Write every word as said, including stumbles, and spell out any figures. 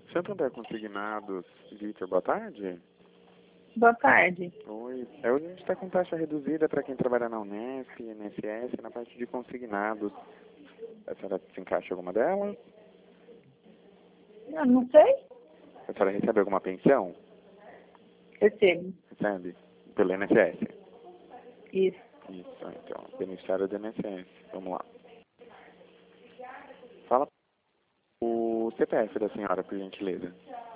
Santander Consignados, Vitor, boa tarde. Boa tarde. Oi, é, hoje a gente está com taxa reduzida para quem trabalha na Unesp, I N S S, na parte de consignados. A senhora se encaixa em alguma delas? Eu não sei. A senhora recebe alguma pensão? Recebo. Recebe? Pelo I N S S? Isso. Isso, então, beneficiário do I N S S. Vamos lá. Fala o C P F da senhora, por gentileza.